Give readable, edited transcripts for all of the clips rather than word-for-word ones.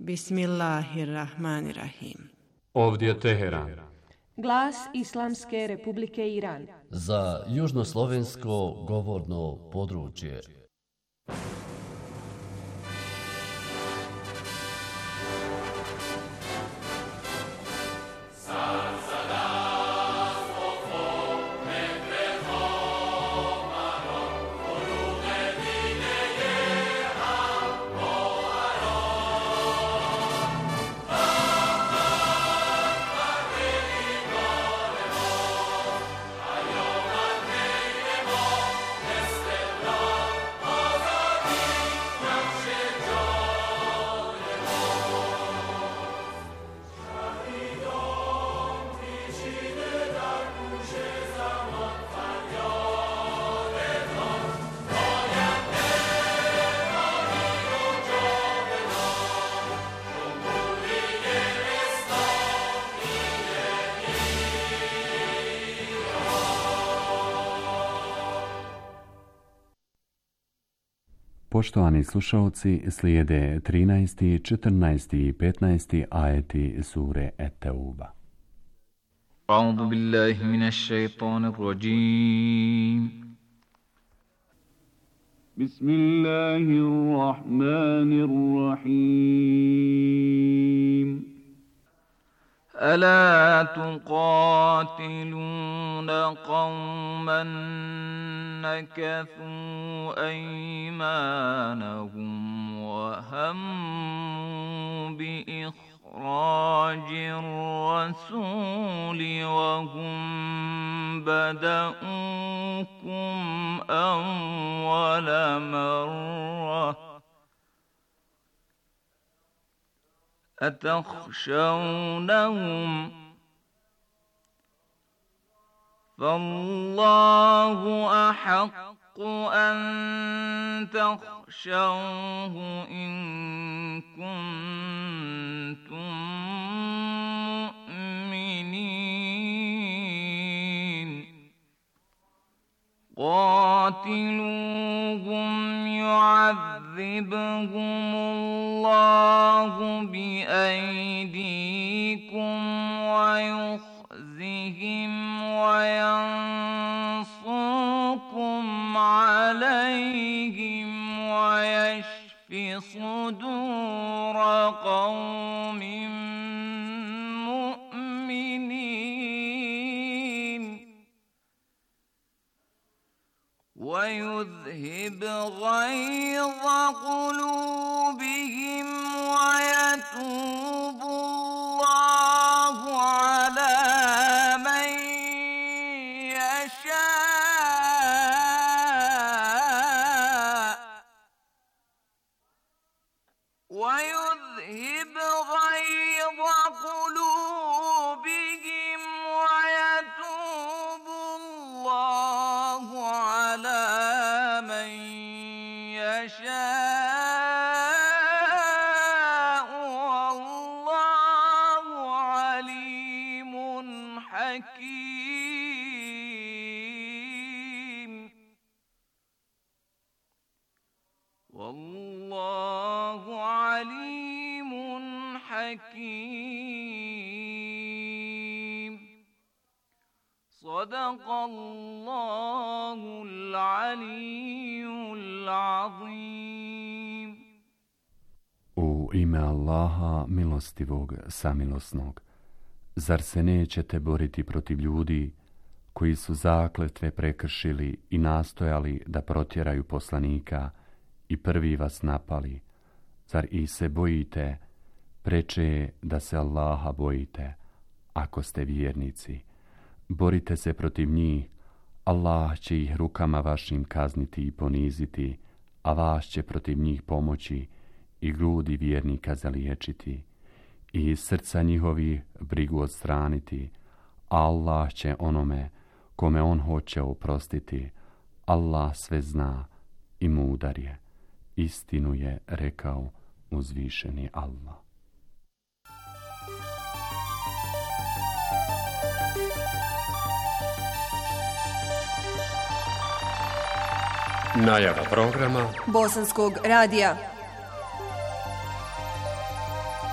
Bismillahirrahmanirrahim. Ovdje je Teheran. Glas Islamske Republike Iran. Za južnoslovensko govorno područje. Poštovani slušalci, slijede 13., 14. i 15. ajeti sure Et-Tauba. A'udhu billahi minash shaitanir rajim. Bismillahirrahmanirrahim. ألا تقاتلون قوما نكثوا أيمانهم وهموا بإخراج الرسول وهم بدؤوكم أول مرة أتخشونهم فالله أحق أن تخشوه إن كنتم مؤمنين قاتلوهم يعذبهم الله بأيديكم ويخزهم وينصركم عليهم ويشف صدور قوم مؤمنين ويذهب غيظ قلوبهم ويتوب الله على من يشاء ويذهب غيظ قلوبهم ويتوب الله على من يشاء والله عليم حكيم والله عليم حكيم صدق الله العلي العظيم. U ime Allaha milostivog samilosnog, zar se nećete boriti protiv ljudi koji su zakletve prekršili i nastojali da protjeraju poslanika i prvi vas napali? Zar i se bojite? Preče je da se Allaha bojite, ako ste vjernici. Borite se protiv njih, Allah će ih rukama vašim kazniti i poniziti, a vas će protiv njih pomoći i grudi vjernika zaliječiti i iz srca njihovi brigu odstraniti. Allah će onome kome on hoće oprostiti. Allah sve zna i mudar je. Istinu je rekao uzvišeni Allah. Najava programa Bosanskog radija.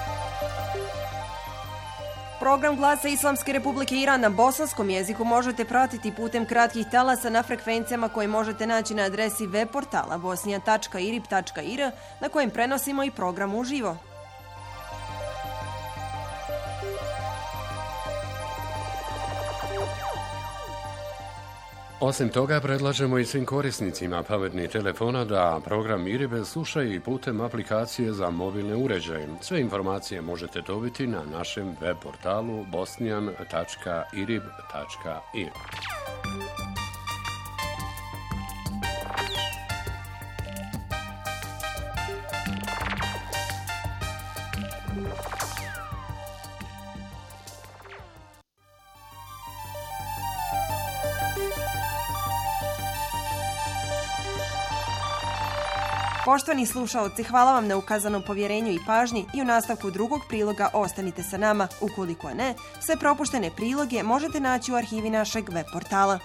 Program Glasa Islamske Republike Iran na bosanskom jeziku možete pratiti putem kratkih talasa na frekvencijama koje možete naći na adresi web portala bosnija.irib.ir na kojem prenosimo i program uživo. Osim toga, predlažemo i svim korisnicima pametnih telefona da program IRIB slušaju i putem aplikacije za mobilne uređaje. Sve informacije možete dobiti na našem web portalu bosnian.irib.ir. Poštovani slušaoci, hvala vam na ukazanom povjerenju i pažnji i u nastavku drugog priloga ostanite sa nama. Ukoliko ne, sve propuštene priloge možete naći u arhivi našeg web portala.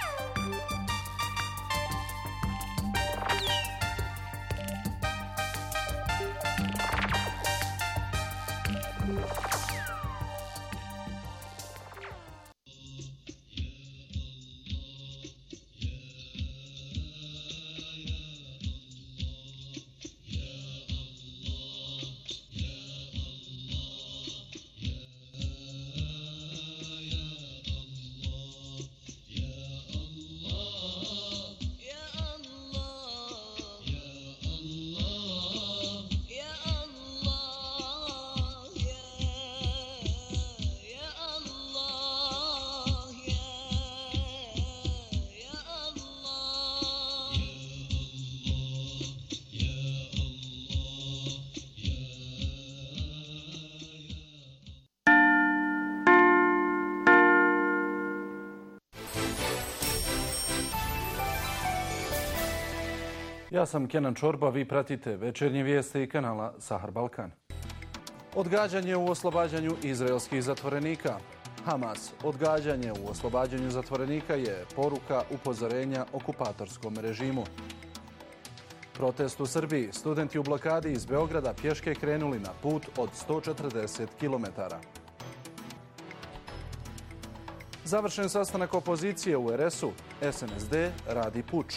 Ja sam Kenan Čorba, vi pratite večernje vijesti i kanala Sahar Balkan. Odgađanje u oslobađanju izraelskih zatvorenika. Hamas, odgađanje u oslobađanju zatvorenika je poruka upozorenja okupatorskom režimu. Protest u Srbiji. Studenti u blokadi iz Beograda pješke krenuli na put od 140 km. Završen sastanak opozicije u RS-u. SNSD radi puč.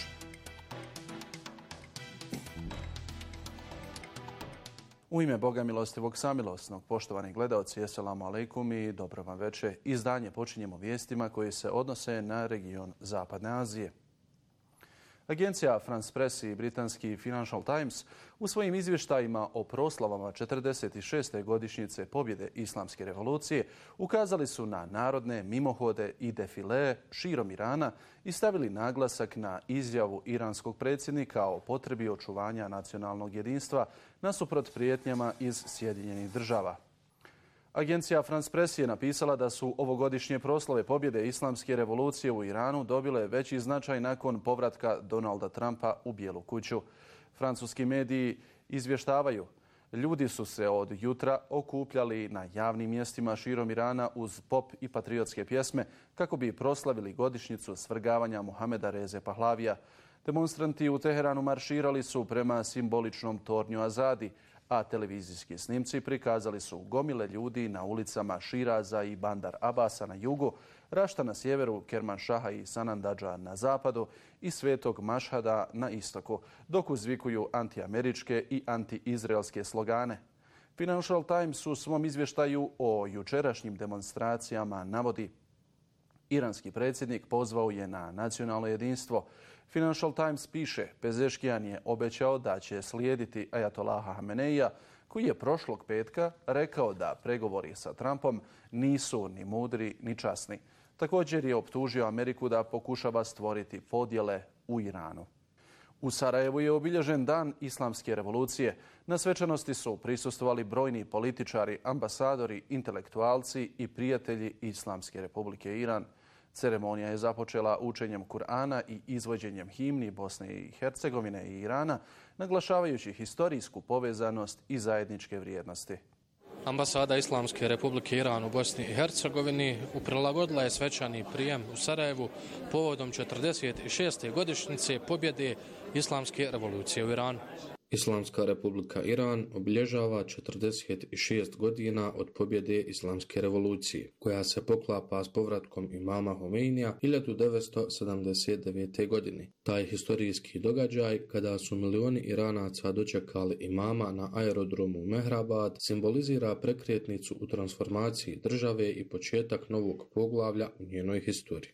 U ime Boga milostivog samilosnog, poštovani gledaoci, eselamu alejkum i dobro vam večer. Izdanje počinjemo vijestima koji se odnose na region Zapadne Azije. Agencija France Press i britanski Financial Times u svojim izvještajima o proslavama 46. godišnjice pobjede Islamske revolucije ukazali su na narodne mimohode i defile širom Irana i stavili naglasak na izjavu iranskog predsjednika o potrebi očuvanja nacionalnog jedinstva nasuprot prijetnjama iz Sjedinjenih Država. Agencija France Press je napisala da su ovogodišnje proslave pobjede Islamske revolucije u Iranu dobile veći značaj nakon povratka Donalda Trumpa u Bijelu kuću. Francuski mediji izvještavaju: ljudi su se od jutra okupljali na javnim mjestima širom Irana uz pop i patriotske pjesme kako bi proslavili godišnjicu svrgavanja Mohameda Reze Pahlavija. Demonstranti u Teheranu marširali su prema simboličnom tornju Azadi, a televizijski snimci prikazali su gomile ljudi na ulicama Širaza i Bandar Abasa na jugu, Rašta na sjeveru, Kermanšaha i Sanandadža na zapadu i Svetog Mašhada na istoku, dok uzvikuju antiameričke i antiizraelske slogane. Financial Times u svom izvještaju o jučerašnjim demonstracijama navodi: iranski predsjednik pozvao je na nacionalno jedinstvo. Financial Times piše: Pezeškijan je obećao da će slijediti Ajatolaha Hameneija, koji je prošlog petka rekao da pregovori sa Trumpom nisu ni mudri ni časni. Također je optužio Ameriku da pokušava stvoriti podjele u Iranu. U Sarajevu je obilježen dan Islamske revolucije. Na svečanosti su prisustvovali brojni političari, ambasadori, intelektualci i prijatelji Islamske republike Iran. Ceremonija je započela učenjem Kur'ana i izvođenjem himni Bosne i Hercegovine i Irana, naglašavajući historijsku povezanost i zajedničke vrijednosti. Ambasada Islamske republike Iran u Bosni i Hercegovini prilagodila je svečani prijem u Sarajevu povodom 46. godišnjice pobjede Islamske revolucije u Iranu. Islamska republika Iran obilježava 46 godina od pobjede Islamske revolucije, koja se poklapa s povratkom imama Homeinija 1979. godine. Taj historijski događaj, kada su milioni Iranaca dočekali imama na aerodromu Mehrabad, simbolizira prekretnicu u transformaciji države i početak novog poglavlja u njenoj historiji.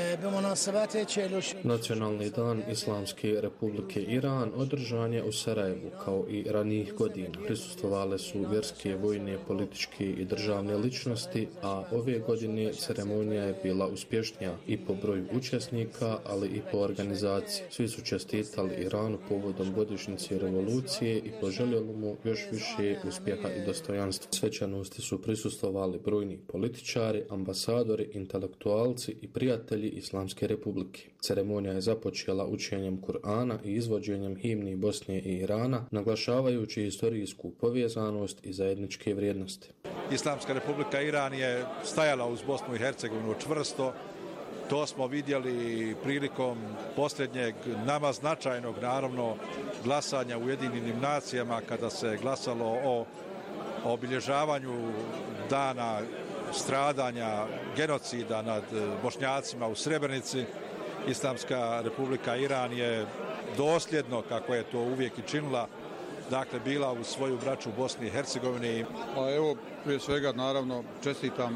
Nacionalni dan Islamske republike Iran održan je u Sarajevu kao i ranijih godina. Prisustvovale su vjerske, vojne, političke i državne ličnosti, a ove godine ceremonija je bila uspješnija i po broju učesnika, ali i po organizaciji. Svi su čestitali Iranu povodom godišnjice revolucije i poželjeli mu još više uspjeha i dostojanstva. Svečanosti su prisustvovali brojni političari, ambasadori, intelektualci i prijatelji Islamske republike. Ceremonija je započela učenjem Kur'ana i izvođenjem himni Bosne i Irana, naglašavajući historijsku povezanost i zajedničke vrijednosti. Islamska republika Iran je stajala uz Bosnu i Hercegovinu čvrsto. To smo vidjeli prilikom posljednjeg nama značajnog, naravno, glasanja u Ujedinjenim nacijama, kada se glasalo o obilježavanju dana stradanja, genocida nad Bošnjacima u Srebrenici. Islamska republika Iran je dosljedno, kako je to uvijek i činila, dakle bila u svoju braću u Bosni i Hercegovini. A evo, prije svega, naravno, čestitam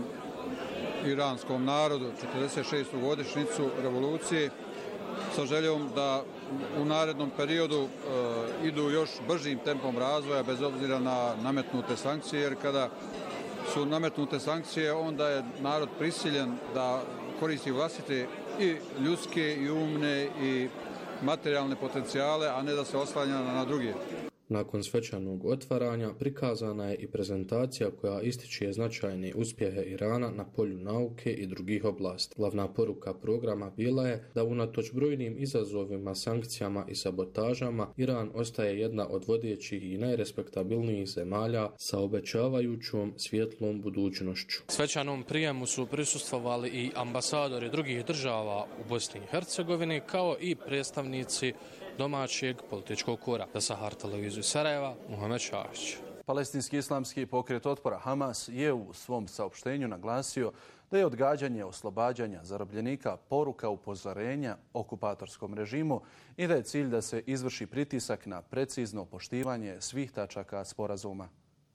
iranskom narodu 46. godišnjicu revolucije sa željom da u narednom periodu idu još bržim tempom razvoja bez obzira na nametnute sankcije, jer kada su nametnute sankcije, onda je narod prisiljen da koristi vlastite i ljudske i umne i materijalne potencijale, a ne da se oslanja na druge. Nakon svečanog otvaranja prikazana je i prezentacija koja ističe značajne uspjehe Irana na polju nauke i drugih oblasti. Glavna poruka programa bila je da unatoč brojnim izazovima, sankcijama i sabotažama, Iran ostaje jedna od vodećih i najrespektabilnijih zemalja sa obećavajućom svjetlom budućnošću. Svečanom prijemu su prisustvovali i ambasadori drugih država u Bosni i Hercegovini, kao i predstavnici domaćeg političkog kora. Za Sahar televiziju Sarajeva, Muhammed Šahić. Palestinski islamski pokret otpora Hamas je u svom saopštenju naglasio da je odgađanje oslobađanja zarobljenika poruka upozorenja okupatorskom režimu i da je cilj da se izvrši pritisak na precizno poštivanje svih tačaka sporazuma.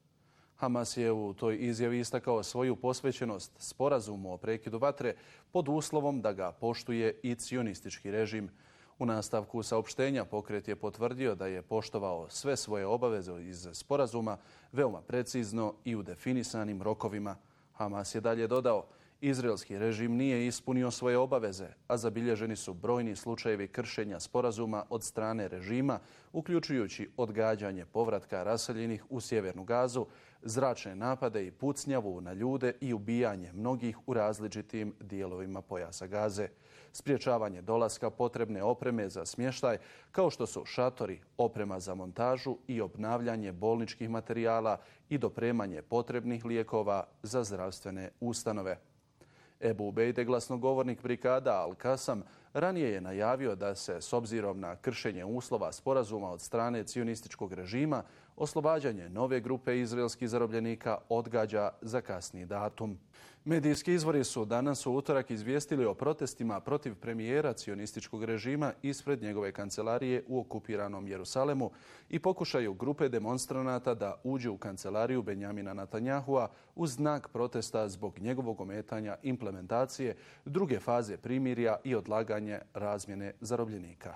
Hamas je u toj izjavi istakao svoju posvećenost sporazumu o prekidu vatre pod uslovom da ga poštuje i cionistički režim. U nastavku saopštenja pokret je potvrdio da je poštovao sve svoje obaveze iz sporazuma veoma precizno i u definisanim rokovima. Hamas je dalje dodao, izraelski režim nije ispunio svoje obaveze, a zabilježeni su brojni slučajevi kršenja sporazuma od strane režima, uključujući odgađanje povratka raseljenih u sjevernu Gazu, zračne napade i pucnjavu na ljude i ubijanje mnogih u različitim dijelovima pojasa Gaze, spriječavanje dolaska potrebne opreme za smještaj, kao što su šatori, oprema za montažu i obnavljanje bolničkih materijala i dopremanje potrebnih lijekova za zdravstvene ustanove. Ebu Ubejde, glasnogovornik brigada Al-Kasam, ranije je najavio da se, s obzirom na kršenje uslova sporazuma od strane cionističkog režima, oslobađanje nove grupe izraelskih zarobljenika odgađa za kasniji datum. Medijski izvori su danas u utorak izvijestili o protestima protiv premijera cionističkog režima ispred njegove kancelarije u okupiranom Jerusalemu i pokušaju grupe demonstranata da uđu u kancelariju Benjamina Netanjahua u znak protesta zbog njegovog ometanja implementacije druge faze primirja i odlaganje razmjene zarobljenika.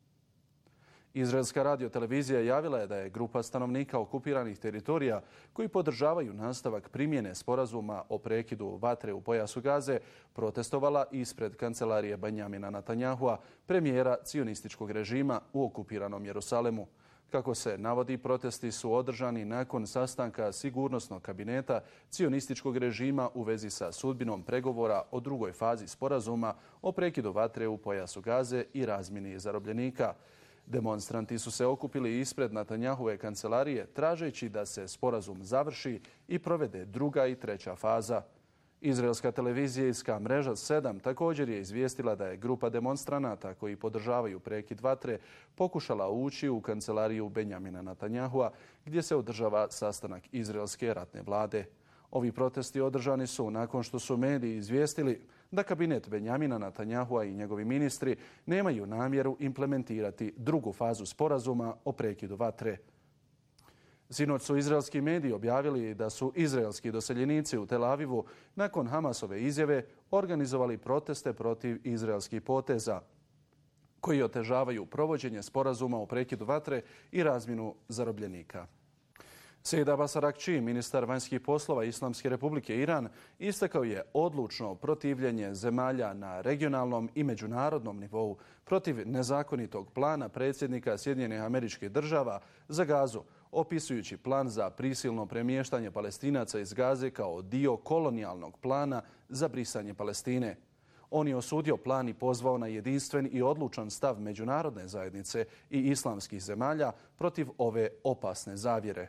Izraelska radiotelevizija javila je da je grupa stanovnika okupiranih teritorija koji podržavaju nastavak primjene sporazuma o prekidu vatre u pojasu Gaze protestovala ispred kancelarije Benjamina Netanjahua, premijera cionističkog režima u okupiranom Jerusalemu. Kako se navodi, protesti su održani nakon sastanka sigurnosnog kabineta cionističkog režima u vezi sa sudbinom pregovora o drugoj fazi sporazuma o prekidu vatre u pojasu Gaze i razmjeni zarobljenika. Demonstranti su se okupili ispred Netanjahove kancelarije tražeći da se sporazum završi i provede druga i treća faza. Izraelska televizijska mreža 7 također je izvijestila da je grupa demonstranata koji podržavaju prekid vatre pokušala ući u kancelariju Benjamina Netanjahua gdje se održava sastanak izraelske ratne vlade. Ovi protesti održani su nakon što su mediji izvijestili da kabinet Benjamina Netanjahua i njegovi ministri nemaju namjeru implementirati drugu fazu sporazuma o prekidu vatre. Sinoć su izraelski mediji objavili da su izraelski doseljenici u Tel Avivu nakon Hamasove izjave organizovali proteste protiv izraelskih poteza koji otežavaju provođenje sporazuma o prekidu vatre i razmjenu zarobljenika. Sejid Abbas Arakči, ministar vanjskih poslova Islamske republike Iran, istakao je odlučno protivljenje zemalja na regionalnom i međunarodnom nivou protiv nezakonitog plana predsjednika Sjedinjenih Američkih Država za Gazu, opisujući plan za prisilno premještanje Palestinaca iz Gaze kao dio kolonijalnog plana za brisanje Palestine. On je osudio plan i pozvao na jedinstven i odlučan stav međunarodne zajednice i islamskih zemalja protiv ove opasne zavjere.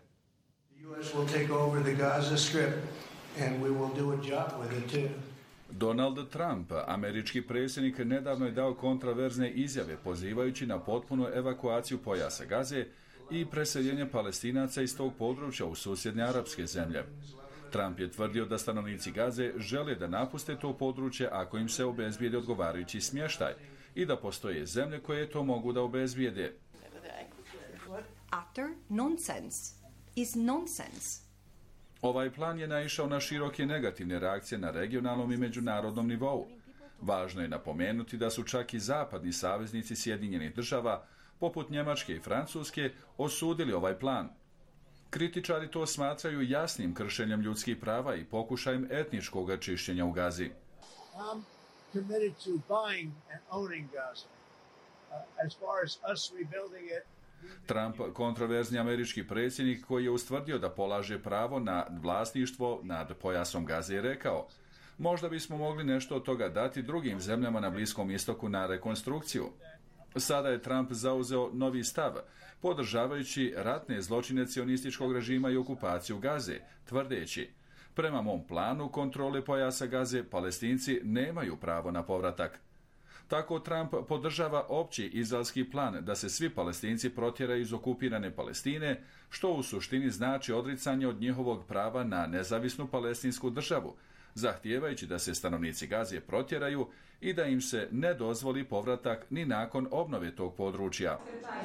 Donald Trump, američki predsjednik, nedavno je dao kontraverzne izjave pozivajući na potpunu evakuaciju pojasa Gaze i preseljenje Palestinaca iz tog područja u susjedne arapske zemlje. Trump je tvrdio da stanovnici Gaze žele da napuste to područje ako im se obezbijedi odgovarajući smještaj i da postoje zemlje koje to mogu da obezbijede. Ovaj plan je naišao na široke negativne reakcije na regionalnom i međunarodnom nivou. Važno je napomenuti da su čak i zapadni saveznici Sjedinjenih Država, poput Njemačke i Francuske, osudili ovaj plan. Kritičari to smatraju jasnim kršenjem ljudskih prava i pokušajem etničkog čišćenja u Gazi. Trump, kontroverzni američki predsjednik koji je ustvrdio da polaže pravo na vlasništvo nad pojasom Gaze, je rekao: možda bismo mogli nešto od toga dati drugim zemljama na Bliskom istoku na rekonstrukciju. Sada je Trump zauzeo novi stav, podržavajući ratne zločine cionističkog režima i okupaciju Gaze, tvrdeći: prema mom planu kontrole pojasa Gaze, Palestinci nemaju pravo na povratak. Tako Trump podržava opći izraelski plan da se svi Palestinci protjeraju iz okupirane Palestine, što u suštini znači odricanje od njihovog prava na nezavisnu palestinsku državu, zahtijevajući da se stanovnici Gaze protjeraju i da im se ne dozvoli povratak ni nakon obnove tog područja.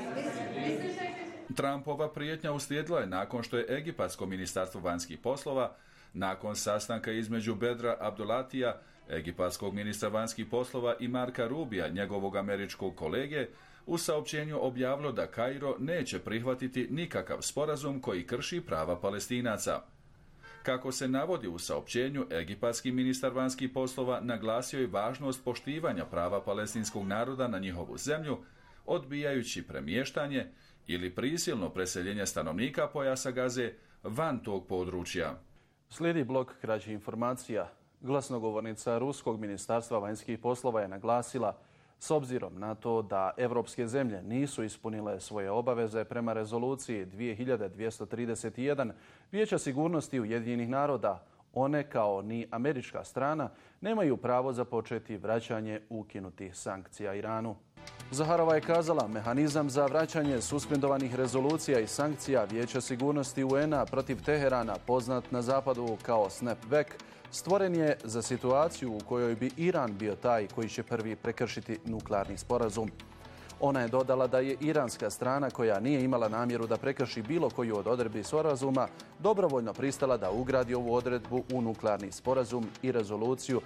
Trumpova prijetnja uslijedila je nakon što je Egipatsko ministarstvo vanjskih poslova, nakon sastanka između Bedra Abdulatija, egipatskog ministra vanjskih poslova, i Marka Rubija, njegovog američkog kolege, u saopćenju objavilo da Kairo neće prihvatiti nikakav sporazum koji krši prava Palestinaca. Kako se navodi u saopćenju, egipatski ministar vanjskih poslova naglasio je važnost poštivanja prava palestinskog naroda na njihovu zemlju, odbijajući premještanje ili prisilno preseljenje stanovnika pojasa Gaze van tog područja. Slijedi blok kraćih informacija. Glasnogovornica Ruskog ministarstva vanjskih poslova je naglasila: s obzirom na to da evropske zemlje nisu ispunile svoje obaveze prema rezoluciji 2231 Vijeća sigurnosti Ujedinjenih naroda, one kao ni američka strana nemaju pravo započeti vraćanje ukinutih sankcija Iranu. Zaharova je kazala: mehanizam za vraćanje suspendovanih rezolucija i sankcija Vijeća sigurnosti UN-a protiv Teherana, poznat na zapadu kao snapback, stvoren je za situaciju u kojoj bi Iran bio taj koji će prvi prekršiti nuklearni sporazum. Ona je dodala da je iranska strana, koja nije imala namjeru da prekrši bilo koju od odredbi sporazuma, dobrovoljno pristala da ugradi ovu odredbu u nuklearni sporazum i rezoluciju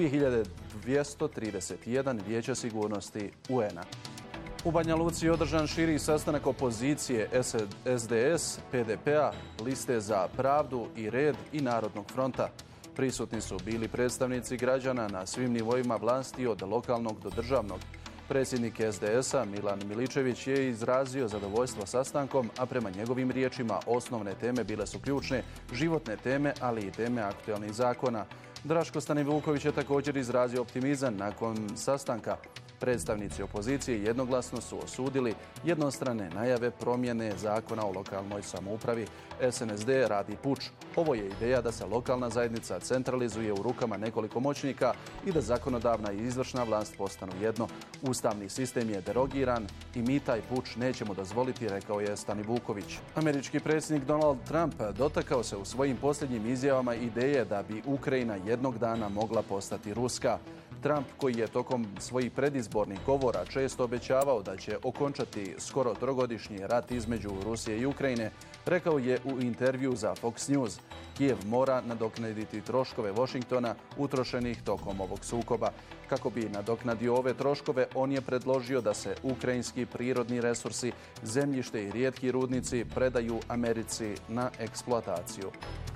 2231 Vijeća sigurnosti UN-a. U Banja Luci je održan širi sastanak opozicije SDS, PDP-a, Liste za pravdu i red i Narodnog fronta. Prisutni su bili predstavnici građana na svim nivoima vlasti od lokalnog do državnog. Predsjednik SDS-a Milan Miličević je izrazio zadovoljstvo sastankom, a prema njegovim riječima osnovne teme bile su ključne, životne teme, ali i teme aktualnih zakona. Draško Stanivuković je također izrazio optimizam nakon sastanka. Predstavnici opozicije jednoglasno su osudili jednostrane najave promjene zakona o lokalnoj samoupravi. SNSD radi puč. Ovo je ideja da se lokalna zajednica centralizuje u rukama nekoliko moćnika i da zakonodavna i izvršna vlast postanu jedno. Ustavni sistem je derogiran i mi taj puč nećemo dozvoliti, rekao je Stani Vuković. Američki predsjednik Donald Trump dotakao se u svojim posljednjim izjavama ideje da bi Ukrajina jednog dana mogla postati ruska. Trump, koji je tokom svojih predizbornih govora često obećavao da će okončati skoro trogodišnji rat između Rusije i Ukrajine, rekao je u intervju za Fox News: Kijev mora nadoknaditi troškove Washingtona utrošenih tokom ovog sukoba. Kako bi nadoknadio ove troškove, on je predložio da se ukrajinski prirodni resursi, zemljište i rijetki rudnici predaju Americi na eksploataciju.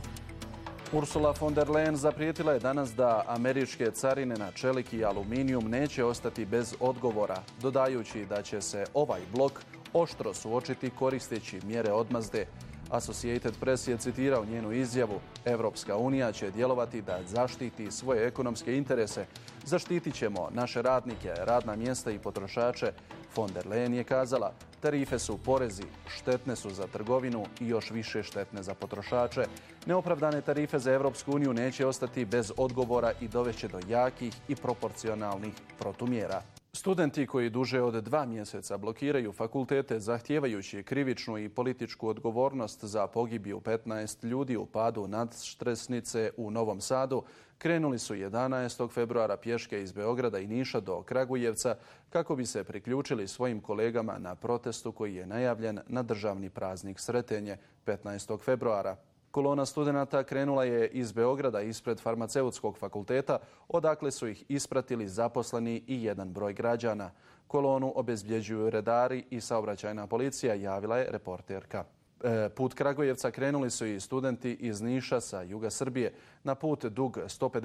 Ursula von der Leyen zaprijetila je danas da američke carine na čelik i aluminijum neće ostati bez odgovora, dodajući da će se ovaj blok oštro suočiti koristeći mjere odmazde. Associated Press je citirao njenu izjavu: Evropska unija će djelovati da zaštiti svoje ekonomske interese. Zaštitit ćemo naše radnike, radna mjesta i potrošače. Von der Leyen je kazala: tarife su porezi, štetne su za trgovinu i još više štetne za potrošače. Neopravdane tarife za Evropsku uniju neće ostati bez odgovora i dovešće do jakih i proporcionalnih protumjera. Studenti koji duže od 2 mjeseca blokiraju fakultete zahtijevajući krivičnu i političku odgovornost za pogibiju 15 ljudi u padu nadštresnice u Novom Sadu krenuli su 11. februara pješke iz Beograda i Niša do Kragujevca kako bi se priključili svojim kolegama na protestu koji je najavljen na državni praznik Sretenje 15. februara. Kolona studenata krenula je iz Beograda ispred Farmaceutskog fakulteta, odakle su ih ispratili zaposleni i jedan broj građana. Kolonu obezbjeđuju redari i saobraćajna policija, javila je reporterka. Put Kragujevca krenuli su i studenti iz Niša sa juga Srbije. Na put dug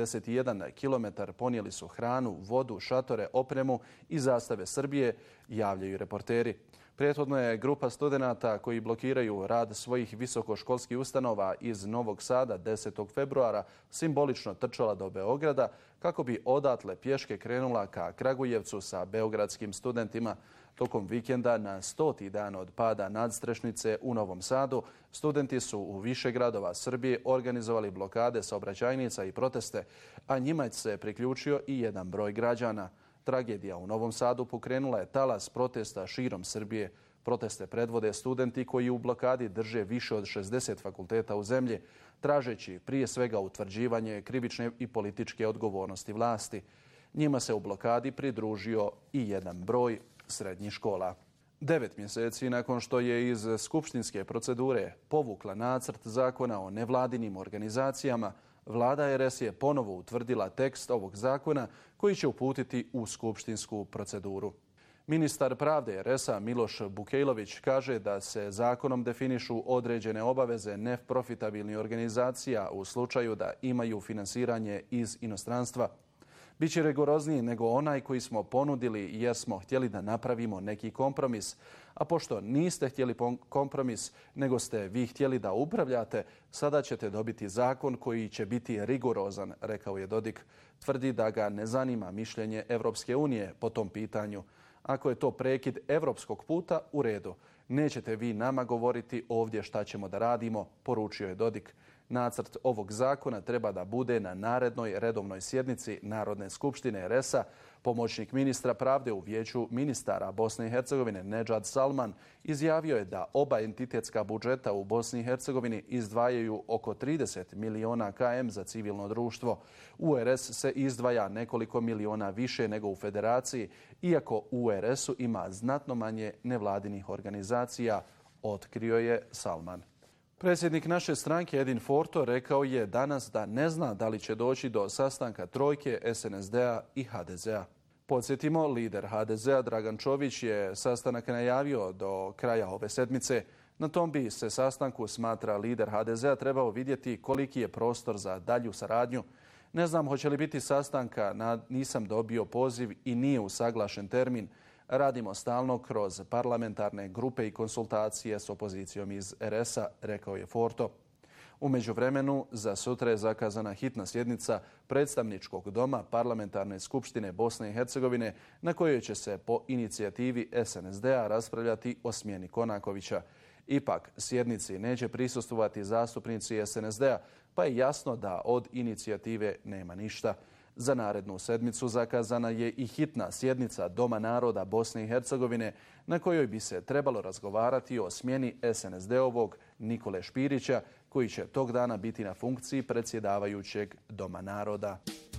151 km ponijeli su hranu, vodu, šatore, opremu i zastave Srbije, javljaju reporteri. Prethodno je grupa studenata koji blokiraju rad svojih visokoškolskih ustanova iz Novog Sada 10. februara simbolično trčala do Beograda kako bi odatle pješke krenula ka Kragujevcu sa beogradskim studentima. Tokom vikenda na 100. dan od pada nadstrešnice u Novom Sadu, studenti su u više gradova Srbije organizovali blokade saobraćajnica i proteste, a njima se priključio i jedan broj građana. Tragedija u Novom Sadu pokrenula je talas protesta širom Srbije. Proteste predvode studenti koji u blokadi drže više od 60 fakulteta u zemlji, tražeći prije svega utvrđivanje krivične i političke odgovornosti vlasti. Njima se u blokadi pridružio i jedan broj srednjih škola. 9 mjeseci nakon što je iz skupštinske procedure povukla nacrt zakona o nevladinim organizacijama, Vlada RS je ponovo utvrdila tekst ovog zakona koji će uputiti u skupštinsku proceduru. Ministar pravde RS-a Miloš Bukejlović kaže da se zakonom definišu određene obaveze neprofitabilnih organizacija u slučaju da imaju finansiranje iz inostranstva. Biće rigorozniji nego onaj koji smo ponudili jer smo htjeli da napravimo neki kompromis. A pošto niste htjeli kompromis, nego ste vi htjeli da upravljate, sada ćete dobiti zakon koji će biti rigorozan, rekao je Dodik. Tvrdi da ga ne zanima mišljenje Evropske unije po tom pitanju. Ako je to prekid evropskog puta, u redu. Nećete vi nama govoriti ovdje šta ćemo da radimo, poručio je Dodik. Nacrt ovog zakona treba da bude na narednoj redovnoj sjednici Narodne skupštine RS-a. Pomoćnik ministra pravde u Vijeću ministara Bosne i Hercegovine Nedžad Salman izjavio je da oba entitetska budžeta u Bosni i Hercegovini izdvajaju oko 30 miliona km za civilno društvo. U RS se izdvaja nekoliko miliona više nego u Federaciji, iako u RS-u ima znatno manje nevladinih organizacija, otkrio je Salman. Predsjednik naše stranke Edin Forto rekao je danas da ne zna da li će doći do sastanka trojke SNSD-a i HDZ-a. Podsjetimo, lider HDZ-a Dragan Čović je sastanak najavio do kraja ove sedmice. Na tom bi se sastanku, smatra lider HDZ-a, trebao vidjeti koliki je prostor za dalju saradnju. Ne znam hoće li biti sastanka, nisam dobio poziv i nije usaglašen termin. Radimo stalno kroz parlamentarne grupe i konsultacije s opozicijom iz RS-a, rekao je Forto. U međuvremenu, za sutra je zakazana hitna sjednica predstavničkog doma Parlamentarne skupštine Bosne i Hercegovine na kojoj će se po inicijativi SNSD-a raspravljati o smjeni Konakovića. Ipak, sjednici neće prisustvovati zastupnici SNSD-a, pa je jasno da od inicijative nema ništa. Za narednu sedmicu zakazana je i hitna sjednica Doma naroda Bosne i Hercegovine na kojoj bi se trebalo razgovarati o smjeni SNSD-ovog Nikole Špirića, koji će tog dana biti na funkciji predsjedavajućeg Doma naroda.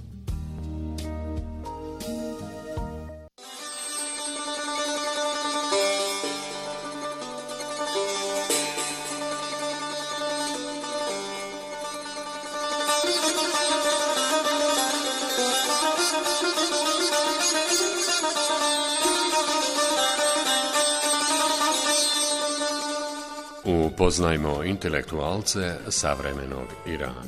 Upoznajmo intelektualce savremenog Irana.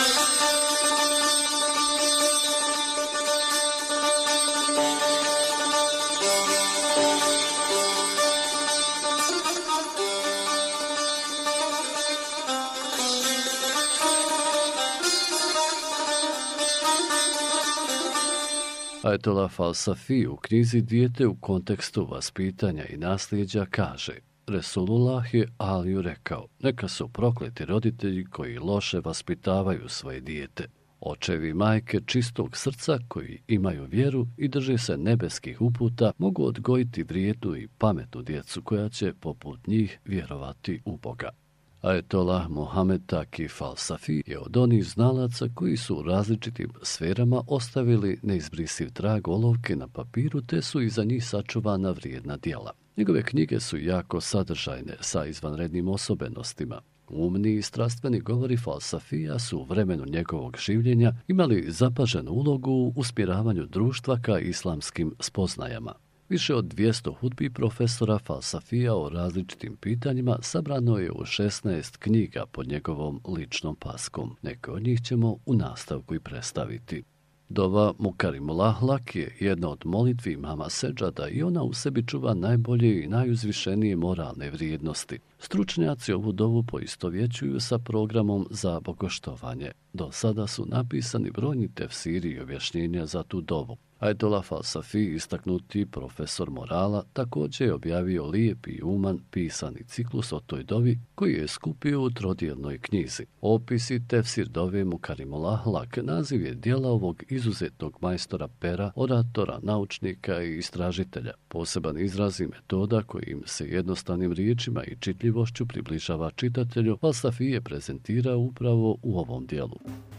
Ajetola Falsafi u knjizi Dijete u kontekstu vaspitanja i nasljeđa kaže: Resulullah je Aliju rekao, neka su prokleti roditelji koji loše vaspitavaju svoje dijete. Očevi i majke čistog srca koji imaju vjeru i drže se nebeskih uputa mogu odgojiti vrijednu i pametnu djecu koja će poput njih vjerovati u Boga. Ajetolah Mohamed Taki Falsafi je od onih znalaca koji su u različitim sferama ostavili neizbrisiv trag olovke na papiru te su iza njih sačuvana vrijedna djela. Njegove knjige su jako sadržajne, sa izvanrednim osobenostima. Umni i strastveni govori Falsafija su u vremenu njegovog življenja imali zapaženu ulogu u usmjeravanju društva ka islamskim spoznajama. Više od 200 hudbi profesora Falsafija o različitim pitanjima sabrano je u 16 knjiga pod njegovom ličnom paskom. Neke od njih ćemo u nastavku i predstaviti. Dova Mukarimul Ahlak je jedna od molitvi imama Seđada i ona u sebi čuva najbolje i najuzvišenije moralne vrijednosti. Stručnjaci ovu dovu poistovjećuju sa programom za bogoštovanje. Do sada su napisani brojni tefsiri i objašnjenja za tu dovu. Ajetola Falsafi, istaknuti profesor morala, također je objavio lijep i uman pisani ciklus o toj dovi koji je skupio u trodjelnoj knjizi. Opis i tefsir dove Mukarimul Ahlak naziv je djela ovog izuzetnog majstora pera, oratora, naučnika i istražitelja. Poseban izraz i metoda kojim se jednostavnim riječima i čitljivošću približava čitatelju, Falsafi je prezentirao upravo u ovom dijelu.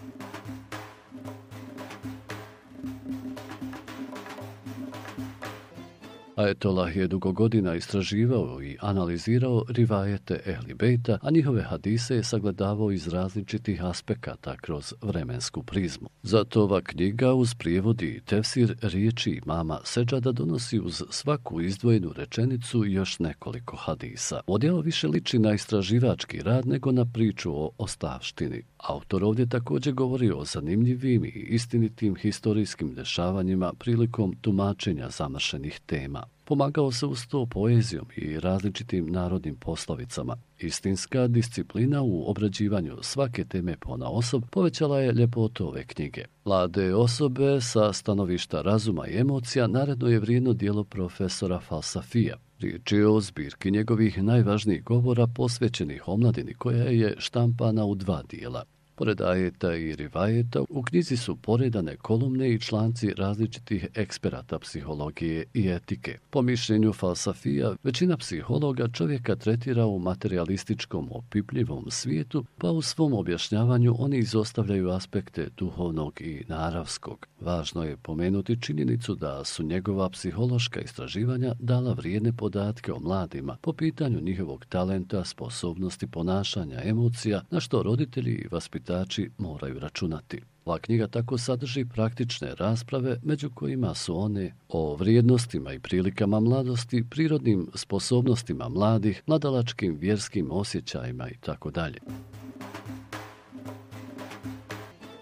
Ajetolah je dugo godina istraživao i analizirao rivajete Ehli Bejta, a njihove hadise je sagledavao iz različitih aspekata kroz vremensku prizmu. Zato ova knjiga uz prijevod i tefsir riječi imama Seđada donosi uz svaku izdvojenu rečenicu još nekoliko hadisa. Odjelo više liči na istraživački rad nego na priču o ostavštini. Autor ovdje također govori o zanimljivim i istinitim historijskim dešavanjima prilikom tumačenja zamršenih tema. Pomagao se uz to poezijom i različitim narodnim poslovicama. Istinska disciplina u obrađivanju svake teme ponaosob povećala je ljepotu ove knjige. Mlade osobe sa stanovišta razuma i emocija naredno je vrijedno djelo profesora Falsafija. Riječ je o zbirki njegovih najvažnijih govora posvećenih omladini koja je štampana u 2 dijela. Pored ajeta i rivajeta, u knjizi su poredane kolumne i članci različitih eksperata psihologije i etike. Po mišljenju Falsafija, većina psihologa čovjeka tretira u materialističkom, opipljivom svijetu, pa u svom objašnjavanju oni izostavljaju aspekte duhovnog i naravskog. Važno je pomenuti činjenicu da su njegova psihološka istraživanja dala vrijedne podatke o mladima po pitanju njihovog talenta, sposobnosti ponašanja, emocija, na što roditelji i vaspitači moraju računati. Ova knjiga tako sadrži praktične rasprave, među kojima su one o vrijednostima i prilikama mladosti, prirodnim sposobnostima mladih, mladalačkim vjerskim osjećajima itd.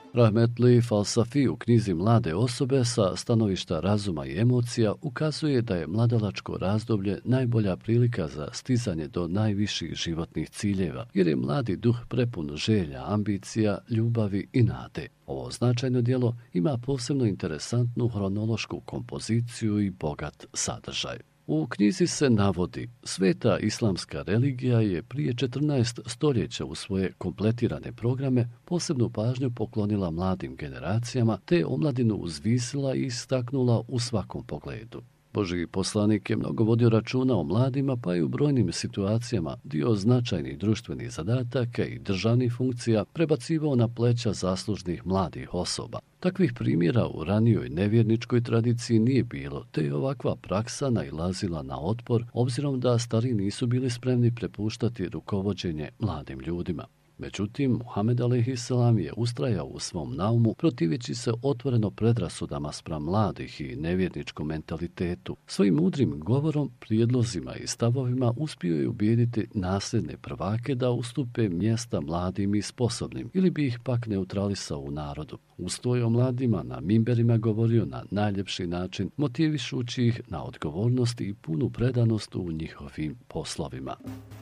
Rahmetli Falsafi u knjizi Mlade osobe sa stanovišta razuma i emocija ukazuje da je mladalačko razdoblje najbolja prilika za stizanje do najviših životnih ciljeva, jer je mladi duh prepun želja, ambicija, ljubavi i nade. Ovo značajno djelo ima posebno interesantnu hronološku kompoziciju i bogat sadržaj. U knjizi se navodi, sveta islamska religija je prije 14 stoljeća u svoje kompletirane programe posebnu pažnju poklonila mladim generacijama, te omladinu uzvisila i istaknula u svakom pogledu. Božji poslanik je mnogo vodio računa o mladima, pa i u brojnim situacijama dio značajnih društvenih zadataka i državnih funkcija prebacivao na pleća zaslužnih mladih osoba. Takvih primjera u ranijoj nevjerničkoj tradiciji nije bilo, te je ovakva praksa nailazila na otpor, obzirom da stari nisu bili spremni prepuštati rukovođenje mladim ljudima. Međutim, Muhammed a.s. je ustrajao u svom naumu, protiveći se otvoreno predrasudama spram mladih i nevjerničkom mentalitetu. Svojim mudrim govorom, prijedlozima i stavovima uspio je ubijediti nasljedne prvake da ustupe mjesta mladim i sposobnim, ili bi ih pak neutralisao u narodu. Ustoj o mladima na mimberima govorio na najljepši način, motivišući ih na odgovornost i punu predanost u njihovim poslovima.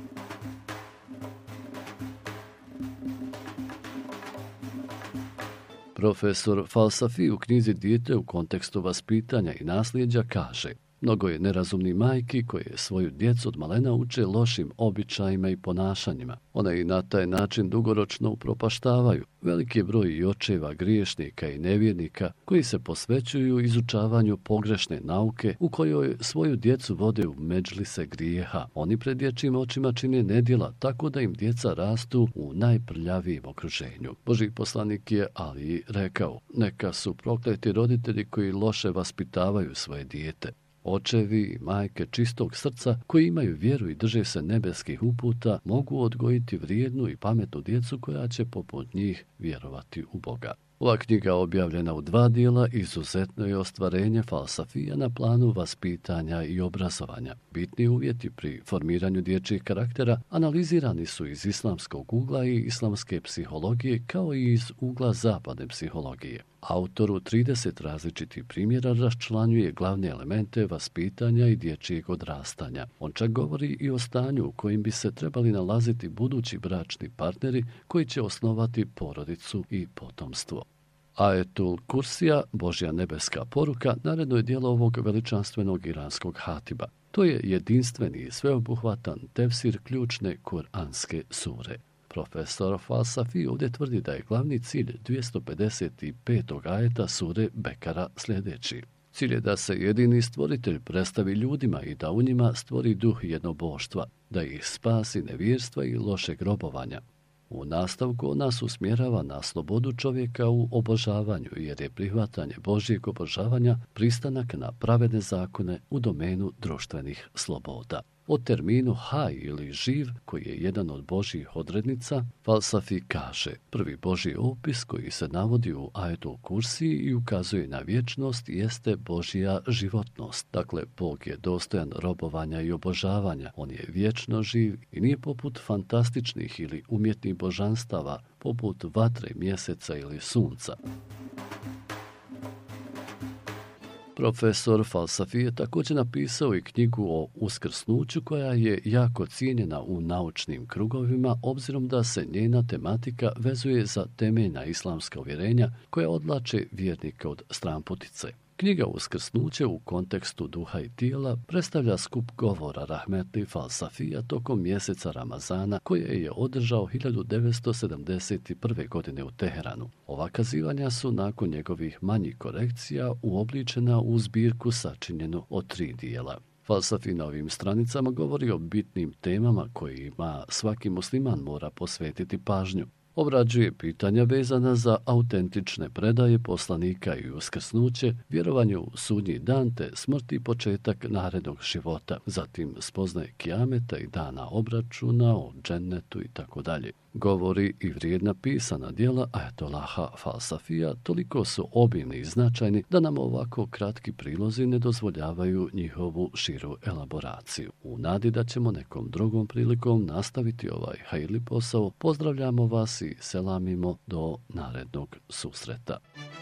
Profesor Falsafi u knjizi Dijete u kontekstu vaspitanja i nasljeđa kaže: mnogo je nerazumnih majki koje svoju djecu od malena uče lošim običajima i ponašanjima. One i na taj način dugoročno upropaštavaju. Veliki je broj i očeva griješnika i nevjernika koji se posvećuju izučavanju pogrešne nauke u kojoj svoju djecu vode u medžlise grijeha. Oni pred dječjim očima čine nedjela tako da im djeca rastu u najprljavijem okruženju. Božji poslanik je Ali rekao: neka su prokleti roditelji koji loše vaspitavaju svoje dijete. Očevi i majke čistog srca koji imaju vjeru i drže se nebeskih uputa mogu odgojiti vrijednu i pametnu djecu koja će poput njih vjerovati u Boga. Ova knjiga, objavljena u 2 dijela, izuzetno je ostvarenje Falsafija na planu vaspitanja i obrazovanja. Bitni uvjeti pri formiranju dječjih karaktera analizirani su iz islamskog ugla i islamske psihologije, kao i iz ugla zapadne psihologije. Autor u 30 različitih primjera raščlanjuje glavne elemente vaspitanja i dječjeg odrastanja. On čak govori i o stanju u kojim bi se trebali nalaziti budući bračni partneri koji će osnovati porodicu i potomstvo. Ajetul Kursija, Božja nebeska poruka, naredno je djelo ovog veličanstvenog iranskog hatiba. To je jedinstveni i sveobuhvatan tefsir ključne kuranske sure. Profesor Falsafi ovdje tvrdi da je glavni cilj 255. ajeta sure Bekara sljedeći. Cilj je da se jedini stvoritelj predstavi ljudima i da u njima stvori duh jednoboštva, da ih spasi nevjerstva i lošeg robovanja. U nastavku on nas usmjerava na slobodu čovjeka u obožavanju, jer je prihvatanje Božjeg obožavanja pristanak na pravedne zakone u domenu društvenih sloboda. O terminu haj ili živ, koji je jedan od Božjih odrednica, Falsafi kaže: prvi Božji opis koji se navodi u ajetul Kursiji i ukazuje na vječnost jeste Božja životnost. Dakle, Bog je dostojan robovanja i obožavanja. On je vječno živ i nije poput fantastičnih ili umjetnih božanstava, poput vatre, mjeseca ili sunca. Profesor Falsafi je također napisao i knjigu o uskrsnuću koja je jako cijenjena u naučnim krugovima, obzirom da se njena tematika vezuje za temeljna islamska uvjerenja koja odvlače vjernika od stranputice. Knjiga Uskrsnuće u kontekstu duha i tijela predstavlja skup govora rahmetli Falsafija tokom mjeseca Ramazana koje je održao 1971. godine u Teheranu. Ova kazivanja su nakon njegovih manjih korekcija uobličena u zbirku sačinjenu od 3 dijela. Falsafi na ovim stranicama govori o bitnim temama kojima svaki musliman mora posvetiti pažnju. Obrađuje pitanja vezana za autentične predaje poslanika i uskrsnuće, vjerovanje u sudnji dan te smrt i početak narednog života, zatim spoznaje kijameta i dana obračuna, o džennetu itd. Govori i vrijedna pisana djela Ajatolaha Falsafija toliko su obimni i značajni da nam ovako kratki prilozi ne dozvoljavaju njihovu širu elaboraciju. U nadi da ćemo nekom drugom prilikom nastaviti ovaj hajli posao, pozdravljamo vas i selamimo do narednog susreta.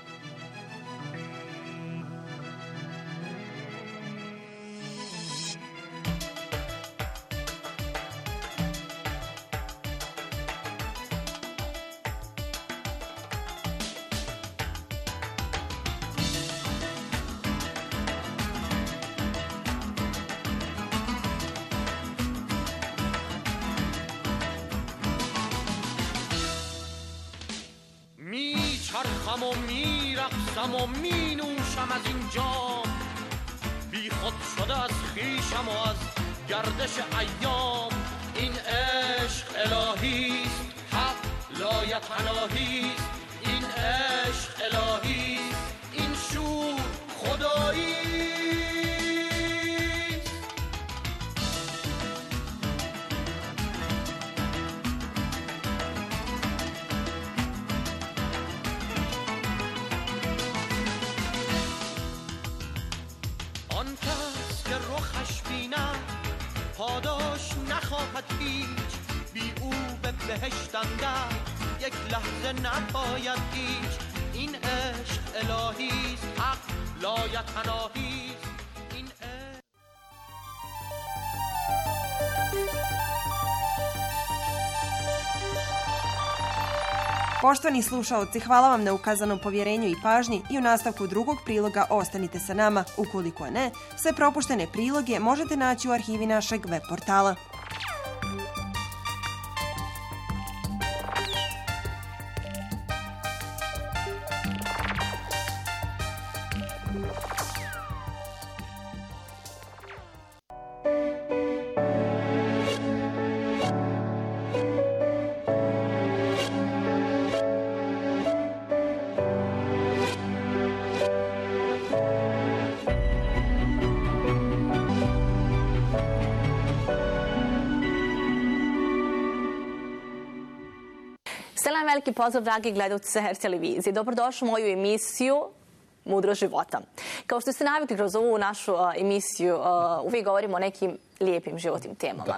میچرخم و میرقصم و مینوشم از این جام، بی خود شده از خویشم و از گردش ایام. این عشق الهیست، حق لایتناهیست. این عشق الهیست، این شور خداییست. آن کس که رخش بینم پاداش نخواهد هیچ، بی او به بهشت اندر یک لحظه نپاید هیچ. این عشق الهیست، حق لایتناهیست. این Poštovani slušaoci, hvala vam na ukazanom povjerenju i pažnji i u nastavku drugog priloga ostanite sa nama. Ukoliko ne, sve propuštene priloge možete naći u arhivi našeg web portala. Selam, veliki pozdrav, dragi gledalci Seher televizije. Dobrodošli u moju emisiju Mudro života. Kao što ste navikli kroz ovu našu emisiju, uvijek govorimo o nekim lijepim životnim temama.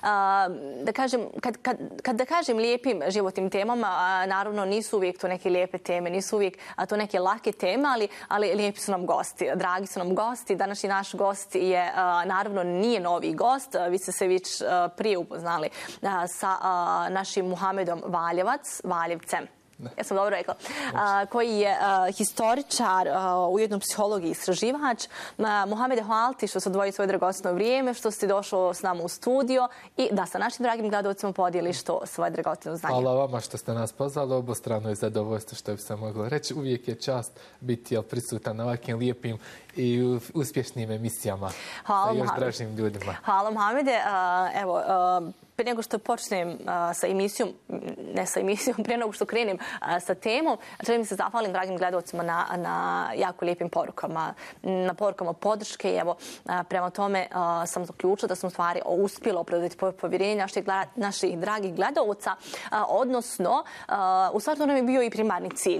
Da kažem lijepim životnim temama, naravno nisu uvijek to neke lijepe teme, nisu uvijek to neke lake teme, ali lijepi su nam gosti, dragi su nam gosti. Današnji naš gost je, naravno, nije novi gost, vi ste se već prije upoznali sa našim Muhamedom Valjevcem. Ja sam dobro rekla, koji je historičar, ujedno psiholog i istraživač. Muhamede, hvala ti što ste odvojili svoje dragocjeno vrijeme, što ste došao s nama u studio i da sa našim dragim gledalcima podijeliš to svoje dragocjeno znanje. Hvala vama što ste nas pozvali, obostrano je zadovoljstvo, što bi se moglo reći. Uvijek je čast biti prisutan na ovakvim lijepim i uspješnim emisijama sa još dražim ljudima. Hvala, Muhamede. Evo, prije nego što počnem sa emisijom, prije nego što krenem sa temom, želim se zahvalim dragim gledalcima na jako lijepim porukama, na porukama podrške. I evo, prema tome sam zaključila da sam u stvari uspjela opravdati povjerenje naših dragih gledalca, odnosno, u stvari to nam je bio i primarni cilj,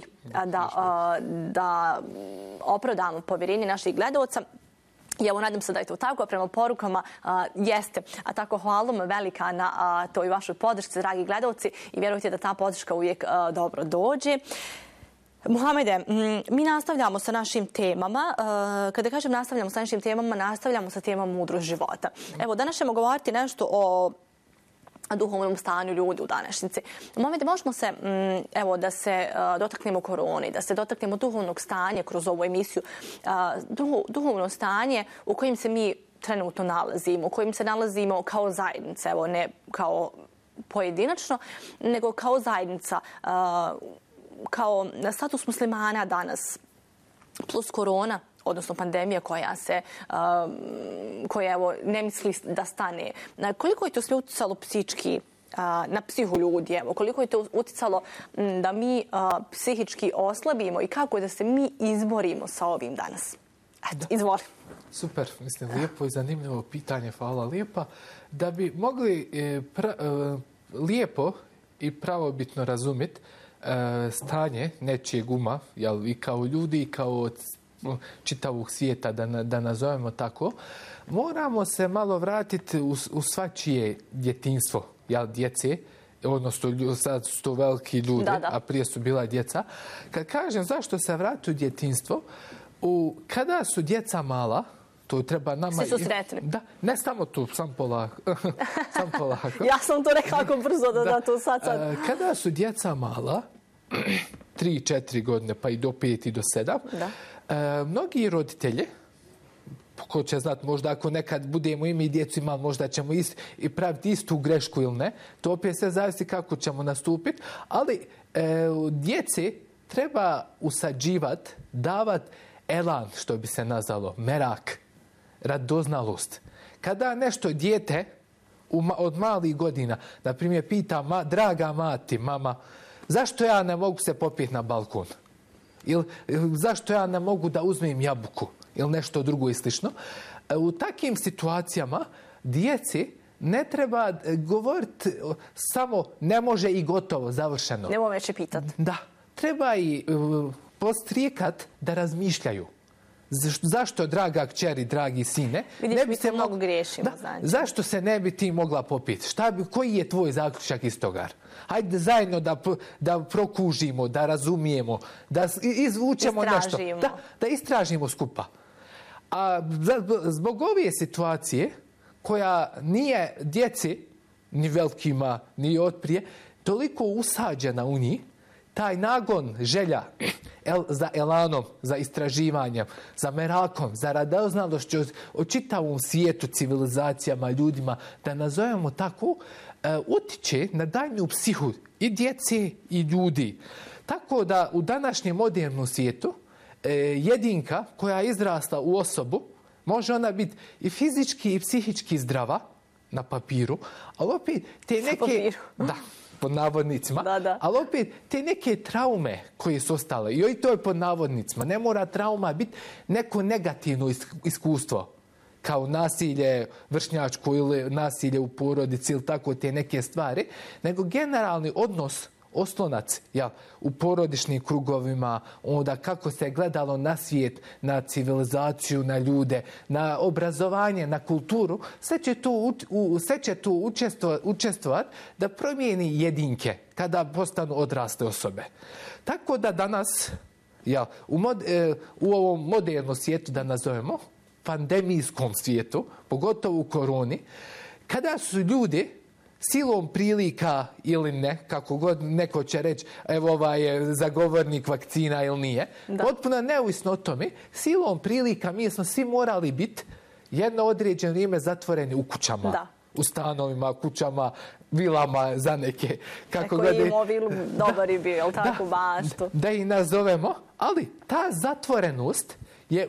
da opravdamo povjerenje naših gledalca. I evo, nadam se da je to tako, a prema porukama jeste. A tako, hvala vam velika na toj vašoj podršci, dragi gledalci, i vjerujte da ta podrška uvijek dobro dođe. Muhamede, mi nastavljamo sa našim temama. Kada kažem nastavljamo sa našim temama, nastavljamo sa temom mudro života. Evo, danas ćemo govoriti nešto o duhovnom stanju ljudi u današnjici. U momentu možemo se, evo, da se dotaknemo korone, da se dotaknemo duhovnog stanja kroz ovu emisiju. Duhovno stanje u kojem se mi trenutno nalazimo, u kojem se nalazimo kao zajednica, evo, ne kao pojedinačno, nego kao zajednica, kao status muslimana danas, plus korona, odnosno pandemija koja evo, ne misli da stane. Koliko je to sve utjecalo psihički na psihu ljudi? Evo, koliko je to utjecalo da mi psihički oslabimo i kako da se mi izborimo sa ovim danas? Eto, izvoli. Super, mislim, lijepo i zanimljivo pitanje, hvala lijepa. Da bi mogli lijepo i pravobitno razumjeti stanje nečijeg uma, jel, i kao ljudi i kao čitavog svijeta, da nazovemo tako, moramo se malo vratiti u svačije djetinjstvo, jel, djece, odnosno sad su to veliki ljudi, a prije su bila djeca. Kad kažem zašto se vrati u djetinjstvo, kada su djeca mala, to treba nama... Svi su sretni. Da, ne samo tu, sam polako. Ja sam to rekla kako brzo da to sad... Kada su djeca mala, 3-4 godine, pa i do 5 i do 7, mnogi roditelji, ko će znati, možda ako nekad budemo i mi djecu imali, možda ćemo i praviti istu grešku ili ne, to opet sve zavisi kako ćemo nastupiti, ali djeci treba usađivati, davati elan, što bi se nazvalo, merak, radoznalost. Kada nešto dijete od malih godina, na primjer, pita, draga mati, mama, zašto ja ne mogu se popiti na balkon? Ili zašto ja ne mogu da uzmem jabuku? Ili nešto drugo i slično. U takvim situacijama djeci ne treba govoriti samo ne može i gotovo, završeno. Nemo veće pitati. Da. Treba i postrijekat da razmišljaju. Zašto, draga kćeri, dragi sine, vidiš, mi se mnogo griješimo. Zašto se ne bi ti mogla popiti? Koji je tvoj zaključak iz toga? Hajde zajedno da prokužimo, da razumijemo, da izvučemo nešto. Da istražimo skupa. A zbog ove situacije, koja nije djeci, ni velikima, ni otprije, toliko usađena u njih, taj nagon, želja za elanom, za istraživanjem, za merakom, za radoznalošću o čitavom svijetu, civilizacijama, ljudima, da nazovemo tako, utiče na daljnju psihu i djece i ljudi. Tako da u današnjem modernom svijetu jedinka koja je izrasla u osobu, može ona biti i fizički i psihički zdrava na papiru, ali opet te neke... Da, pod navodnicima, ali opet te neke traume koje su ostale, i to je pod navodnicima, ne mora trauma biti neko negativno iskustvo, kao nasilje vršnjačko ili nasilje u porodici ili tako te neke stvari, nego generalni odnos, oslonac u porodičnim krugovima, onda kako se gledalo na svijet, na civilizaciju, na ljude, na obrazovanje, na kulturu, sve će tu učestvovati da promijeni jedinke kada postanu odrasle osobe. Tako da danas, u ovom modernom svijetu, da nazovemo, pandemijskom svijetu, pogotovo u koroni, kada su ljudi silom prilika ili ne, kako god neko će reći, evo ovaj je zagovornik vakcina ili nije, potpuno neovisno o tome, silom prilika mi smo svi morali biti jedno određeno vrijeme zatvoreni u kućama, u stanovima, kućama, vilama za neke. Neko je imao vilu, dobar je bio, tako baštu. Da ih nazovemo, ali ta zatvorenost je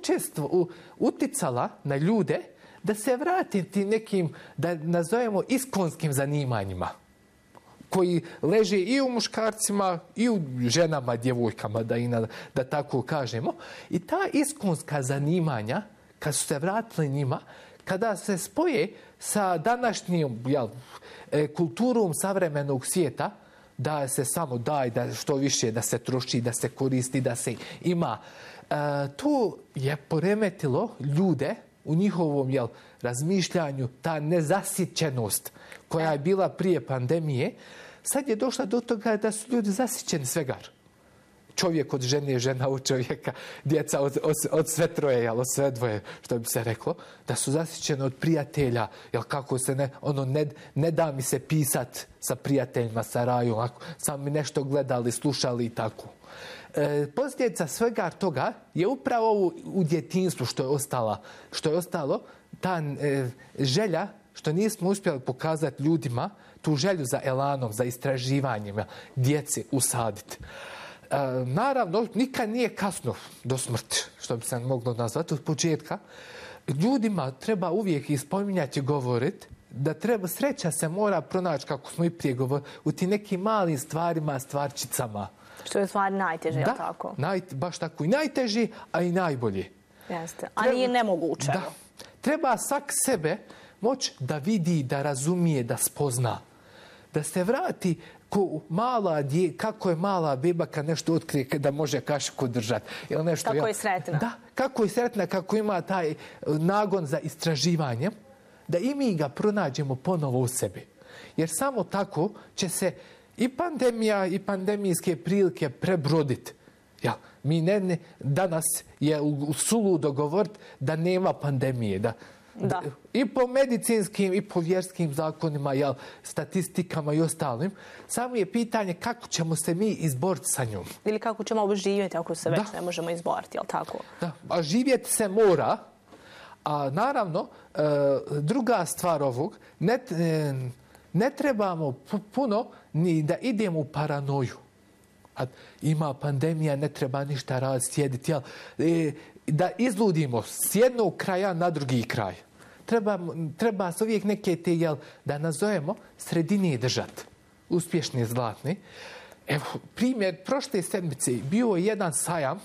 uticala na ljude da se vrati nekim, da nazovemo, iskonskim zanimanjima, koji leže i u muškarcima i u ženama, djevojkama, da tako kažemo. I ta iskonska zanimanja, kad su se vratili njima, kada se spoje sa današnjom kulturom savremenog svijeta, da se samo daje, da što više da se troši, da se koristi, da se ima, to je poremetilo ljude u njihovom razmišljanju, ta nezasićenost koja je bila prije pandemije, sad je došla do toga da su ljudi zasićeni svega. Čovjek od žene, žena od čovjeka, djeca od sve troje, od sve dvoje, što bi se reklo, da su zasićeni od prijatelja, kako se ne da mi se pisat sa prijateljima, sa rajom, sam mi nešto gledali, slušali i tako. Posljedica svega toga je upravo u djetinjstvu što je ostalo, ta želja što nismo uspjeli pokazati ljudima, tu želju za elanom, za istraživanjima, djeci usaditi. Naravno, nikad nije kasno do smrti, što bi se moglo nazvati od početka. Ljudima treba uvijek ispominjati i govoriti da sreća se mora pronaći, kako smo i prije govorili, u tim nekim malim stvarima, stvarčicama. Što je u stvari najteže, je li tako? Baš tako i najteži, a i najbolji. Jeste, a nije nemoguće. Da. Treba svak sebe moći da vidi, da razumije, da spozna. Da se vrati kako je mala beba kad nešto otkrije da može kašiku držati. Kako je sretna. Da, kako je sretna, kako ima taj nagon za istraživanjem, da i mi ga pronađemo ponovo u sebi. Jer samo tako će se i pandemija i pandemijske prilike prebroditi. Mi danas je u suludo govoriti da nema pandemije. Da. I po medicinskim i po vjerskim zakonima, statistikama i ostalim. Samo je pitanje kako ćemo se mi izboriti sa njom. Ili kako ćemo živjeti ako se već ne možemo izboriti, jel tako? Da, a živjeti se mora. A naravno, druga stvar ovog, ne trebamo puno ni da idemo u paranoju. A ima pandemija, ne treba ništa raditi, sjediti. Da izludimo s jednog kraja na drugi kraj. Treba se uvijek neke te, da nazovemo, sredine držati. Uspješni, zlatni. Evo, primjer, prošle sedmice bio je jedan sajam,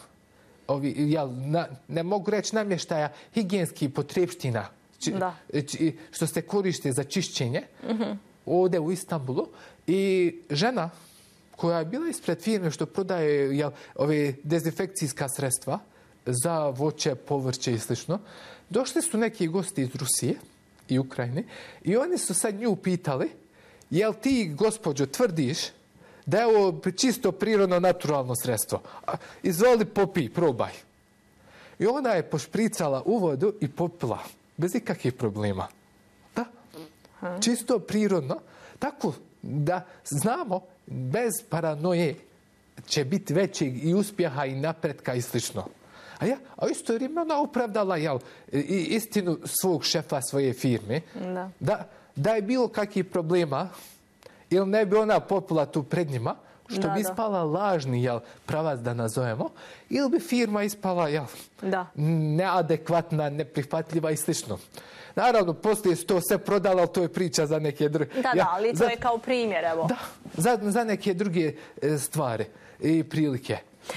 ne mogu reći namještaja, higijenskih potrepština, što se koriste za čišćenje, ovdje u Istanbulu. I žena koja je bila ispred firme što prodaje ove dezinfekcijska sredstva za voće, povrće i slično, došli su neki gosti iz Rusije i Ukrajine i oni su sad nju pitali, jel ti, gospođo, tvrdiš da je ovo čisto prirodno naturalno sredstvo? Izvoli, popij, probaj. I ona je pošpricala u vodu i popila, bez ikakvih problema. Da, čisto prirodno. Tako da znamo, bez paranoje će biti većeg i uspjeha i napretka i slično. A isto vrijeme ona opravdala istinu svog šefa svoje firme. Da je bilo kakvih problema, ili ne bi ona popila tu pred njima, što bi ispala lažni pravac da nazovemo, ili bi firma ispala neadekvatna, neprihvatljiva i slično. Naravno, poslije se to sve prodalo, ali to je priča za neke druge... ali to je kao primjer, evo. Da, za neke druge stvari i prilike.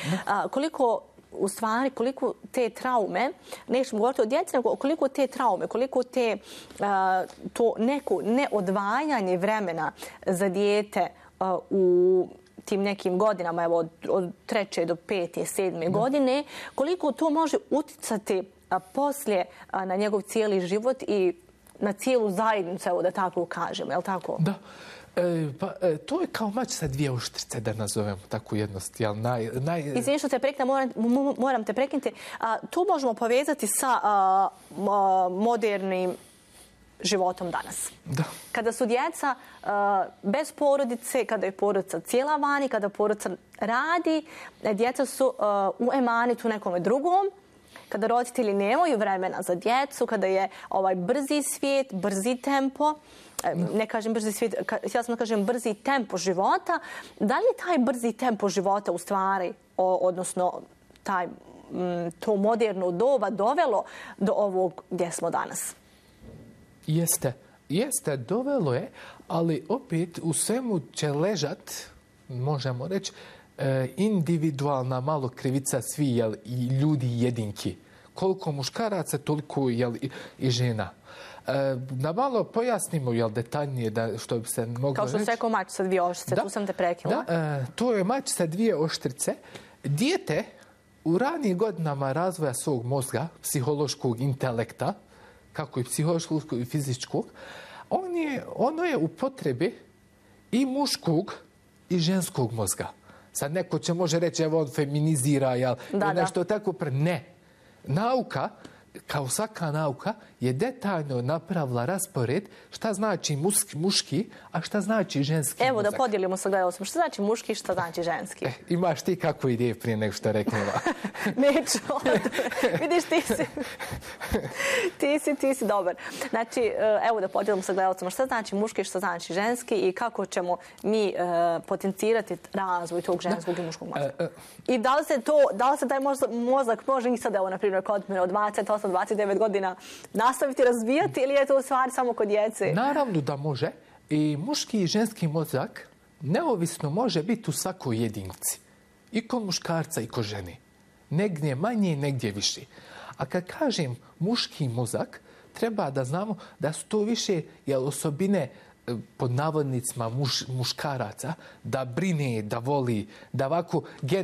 Koliko te traume, nećemo govoriti o djeci, nego koliko te traume, koliko to neko neodvajanje vremena za dijete u tim nekim godinama, evo od 3. do 5. 7. godine, koliko to može uticati poslije na njegov cijeli život i na cijelu zajednicu, evo da tako kažemo, je li tako? Da. To je kao mač sa dvije oštrice, da nazovemo tako jednost. Izvini što te prekinem, moram te prekinuti. To možemo povezati sa modernim životom danas. Da. Kada su djeca bez porodice, kada je porodica cijela vani, kada porodica radi, djeca su u emanitu nekome drugom, kada roditelji nemaju vremena za djecu, kada je ovaj brzi svijet, brzi tempo, ne kažem brzi svijet, ja sam da kažem brzi tempo života, da li je taj brzi tempo života u stvari, odnosno to moderno doba dovelo do ovog gdje smo danas? Jeste, dovelo je, ali opet u svemu će ležat, možemo reći, individualna malo krivica svi i ljudi jedinki. Koliko muškaraca, toliko i žena. Da malo pojasnimo detaljnije što bi se moglo reći. Kao što se rekao mač sa dvije oštrice, tu sam te prekinula. To je mač sa dvije oštrice. Dijete u ranijim godinama razvoja svog mozga, psihološkog intelekta, kako i psihološkog i fizičkog, ono je u potrebi i muškog i ženskog mozga. Sad neko će može reći, evo on feminizira, nešto tako. Ne. Nauka, kao svaka nauka, je detaljno napravila raspored šta znači muški, a šta znači ženski mozak. Evo da podijelimo sa gledalcem. Šta znači muški i šta znači ženski? Imaš ti kakvu ideju prije nego što reknula? Neću. Vidiš, ti si dobar. Znači, evo da podijelimo sa gledalcem. Šta znači muški i šta znači ženski i kako ćemo mi potencirati razvoj tog ženskog i muškog mozga? I da li se taj mozak može i sad, evo, na primjer, kod mene od 28-29 godina nastaviti razvijati ili je to u stvari samo kod djece? Naravno da može. I muški i ženski mozak neovisno može biti u svakoj jedinci. I kod muškarca i kod žene. Negdje manje i negdje više. A kad kažem muški mozak, treba da znamo da su to više osobine pod navodnicima muškaraca da brine, da voli, da ovako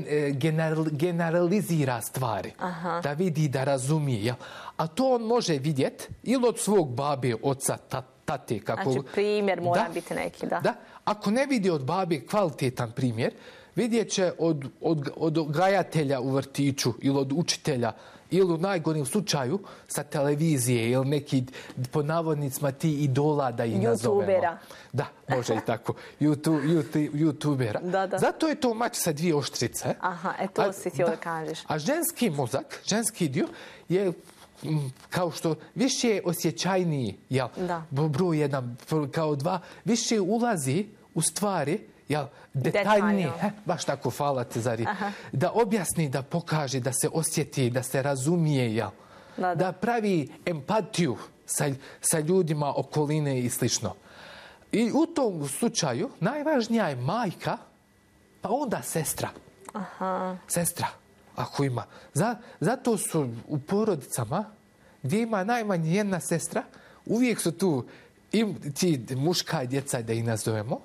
generalizira stvari. Aha. Da vidi, da razumije. Jel? A to on može vidjeti ili od svog babe, oca, tate. Kako... Znači primjer mora biti neki, da. Da. Ako ne vidi od babe kvalitetan primjer, vidjet će od gajatelja u vrtiću ili od učitelja ili u najgorem slučaju sa televizije ili neki, po navodnicima, ti idola da ih nazovemo. YouTubera. Da, može i tako. YouTubera. Da. Zato je to mač sa dvije oštrice. Aha, to si ti ovdje kažeš. A ženski mozak, ženski dio je kao što više je osjećajniji, jel? Broj jedan, kao dva, više ulazi u stvari, jel, detaljnije, baš tako, hvala te Zari, da objasni, da pokaže, da se osjeti, da se razumije, jel? Da pravi empatiju sa ljudima okoline i slično. I u tom slučaju najvažnija je majka, pa onda sestra. Aha. Sestra, ako ima. Zato su u porodicama gdje ima najmanje jedna sestra, uvijek su tu ti muška djeca, da ih nazovemo,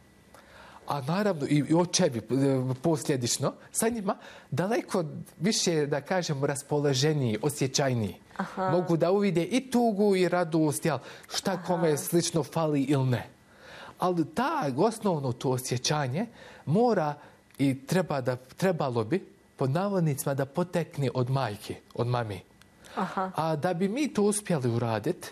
a naravno i očevi posljedično sa njima daleko više, da kažemo, raspoloženiji, osjećajniji. Aha. Mogu da uvide i tugu i radost, jel, šta kome slično fali ili ne. Ali osnovno to osjećanje mora i trebalo bi, pod navodnicima, da potekne od majke, od mami. Aha. A da bi mi to uspjeli uraditi,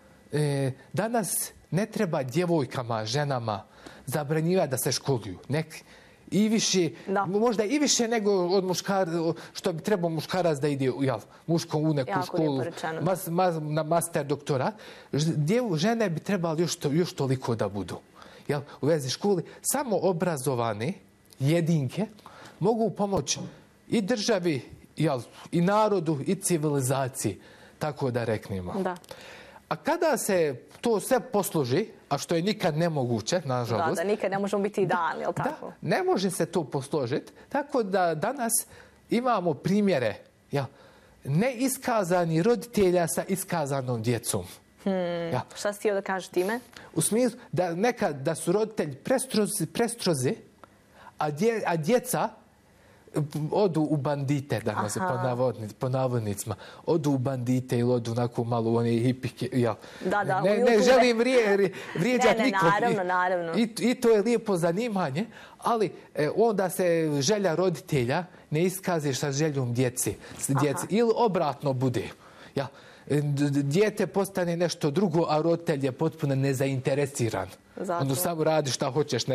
danas ne treba djevojkama, ženama zabranjivati da se školuju. I više, možda i više nego od što bi trebao muškarac da ide muškom u neku školu, na master doktora. Žene bi trebali još toliko da budu. U vezi školi samo obrazovane jedinke mogu pomoći i državi, i narodu, i civilizaciji, tako da reknemo. Da. A kada se to sve posloži, a što je nikad nemoguće, nažalost... Da nikad ne možemo biti idealni, je li tako? Da, ne može se to posložiti, tako da danas imamo primjere neiskazani roditelja sa iskazanom djecom. Šta si htio da kažeš time? U smislu da nekad da su roditelji prestrozi, a djeca odu u bandite, danas po navodnicima. Odu u bandite ili odu onako malo u one hipike. Ne želim vrijeđati nikog. Naravno. I to je lijepo zanimanje, ali onda se želja roditelja ne iskaže sa željom djece. Ili obratno bude. Dijete postane nešto drugo, a roditelj je potpuno nezainteresiran. Ono samo radi šta hoćeš.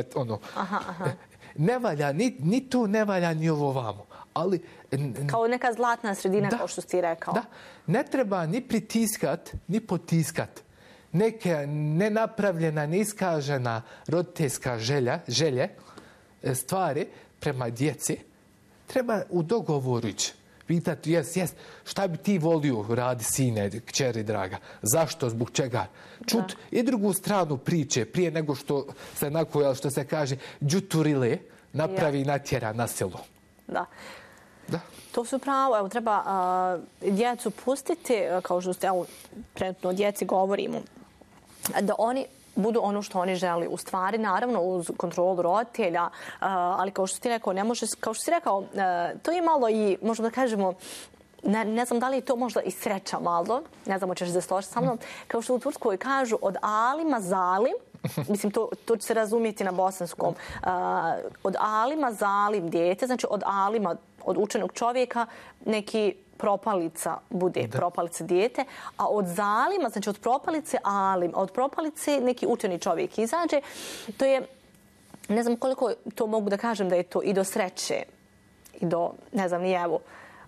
Ne valja, ni to ne valja, ni ovo vamo. Ali, kao neka zlatna sredina, kao što si rekao. Da, ne treba ni pritiskat, ni potiskat. Neka nenapravljena, neiskažena roditeljska želje, stvari prema djeci, treba u dogovoru ići. Pitati, šta bi ti volio radi, sine, kćeri draga? Zašto, zbog čega? Čut i drugu stranu priče prije nego što se što se kaže, džuturile napravi natjera na selu. Da. To su pravo. Evo, treba djecu pustiti, kao što ste, trenutno o djeci govorimo, da oni budu ono što oni želi. U stvari, naravno, uz kontrolu roditelja, ali kao što ti rekao, ne može, kao što si rekao, to je malo i, možemo da kažemo, ne znam da li je to možda i sreća malo, ne znam, hoćeš da složiti sa mnom, kao što u Turskoj kažu od alima zalim, mislim, to će se razumjeti na bosanskom, od alima zalim dijete, znači od alima, od učenog čovjeka, neki propalica bude, propalica dijete, a od zalima, znači od propalice alim, a od propalice neki učeni čovjek izađe. To je, ne znam koliko to mogu da kažem da je to i do sreće, i do, ne znam, ni evo,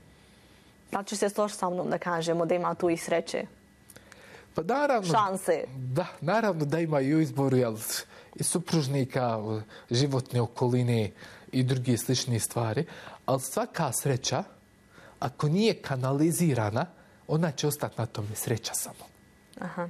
da će se složiti sa mnom da kažemo da ima tu i sreće? Pa naravno, šanse. Da, naravno da ima i u izboru i supružnika, životne okoline i druge slične stvari, ali svaka sreća, ako nije kanalizirana, ona će ostati na tome sreća samo. Aha.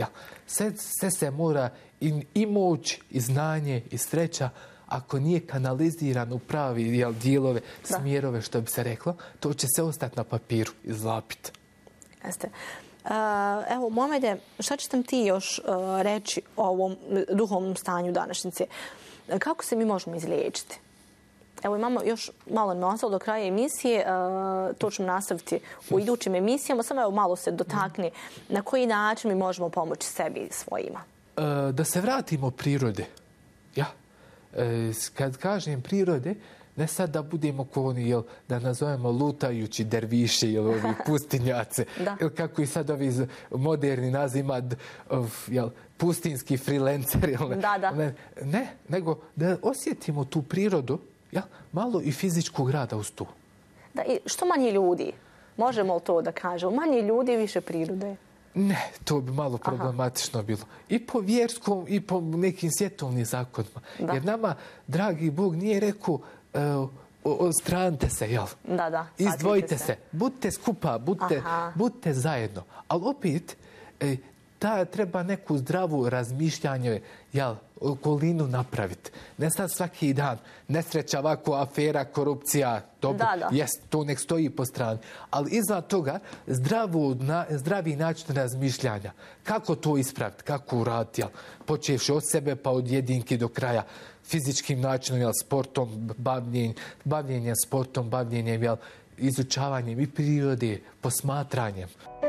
Sve se mora i moć, i znanje, i sreća, ako nije kanaliziran u pravi dijelove, smjerove, što bi se reklo, to će se ostati na papiru, izlapiti. Jeste. Evo, Mohamede, šta ćete nam ti još reći o ovom duhovnom stanju današnjice? Kako se mi možemo izliječiti? Evo, imamo još malo nam ostalo do kraja emisije. To ćemo nastaviti u idućim emisijama. Samo evo malo se dotakne na koji način mi možemo pomoći sebi i svojima. Da se vratimo prirode. Ja. Kad kažem prirode, ne sad da budemo ko oni, da nazovemo lutajući derviši ili ovi pustinjaci, ili kako i sad ovi moderni nazima pustinski freelancer. Ne, nego da osjetimo tu prirodu, malo i fizičkog rada uz tu. Da, i što manje ljudi? Možemo li to da kažemo? Manje ljudi, više prirode? Ne, to bi malo problematično bilo. I po vjerskom, i po nekim svjetovnim zakonima. Da. Jer nama, dragi Bog, nije rekao stranite se, jel? Da. Izdvojite se. Budite skupa, budite zajedno. Ali opet, treba neku zdravu razmišljanje, okolinu napraviti. Ne sad svaki dan. Nesreća, ovako, afera, korupcija, dobro, jest, to nek stoji po strani. Ali iznad toga, zdravi način razmišljanja. Kako to ispraviti, kako uraditi, počevši od sebe pa od jedinki do kraja. Fizičkim načinom, sportom, bavljenjem sportom, bavljenjem, izučavanjem i prirode, posmatranjem.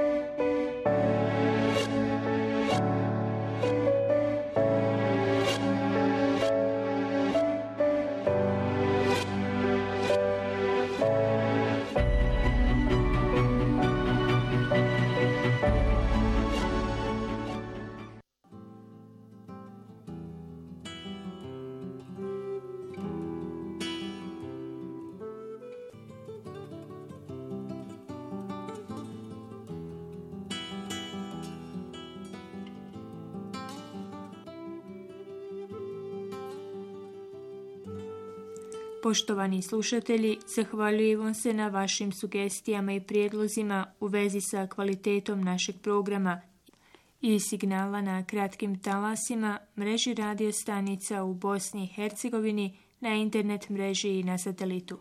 Poštovani slušatelji, zahvaljujemo se na vašim sugestijama i prijedlozima u vezi sa kvalitetom našeg programa i signala na kratkim talasima, mreži radio stanica u Bosni i Hercegovini, na internet mreži i na satelitu.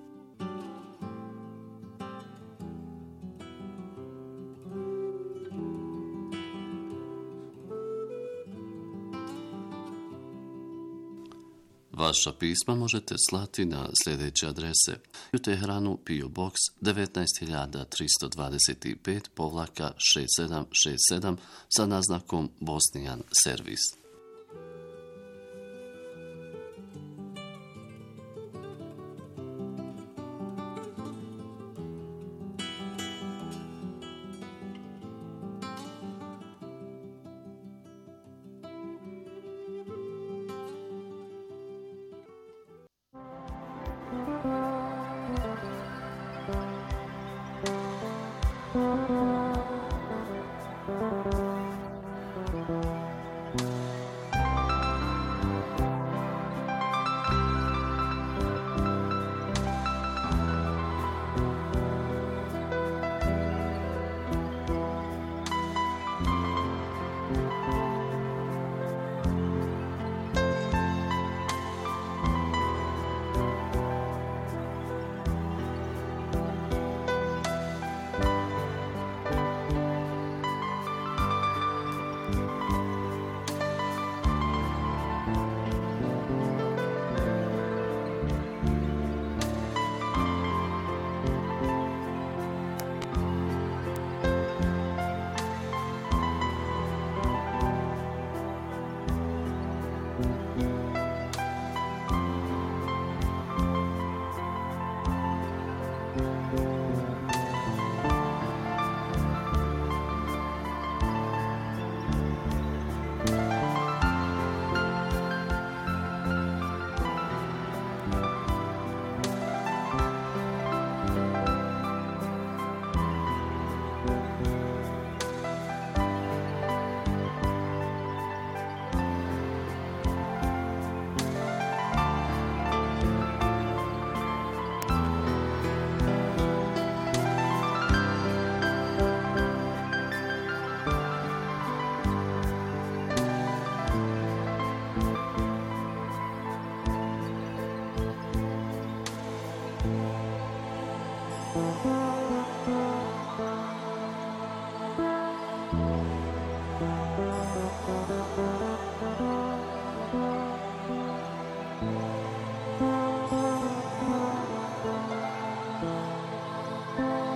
Vaša pisma možete slati na sljedeće adrese: u Teheranu PO Box 19325-6767 sa naznakom Bosnijan servis.